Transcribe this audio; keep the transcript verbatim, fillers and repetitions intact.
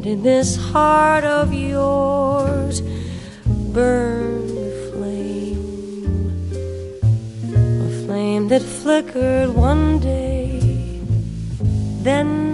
And in this heart of yours burned a flame, a flame that flickered one day, then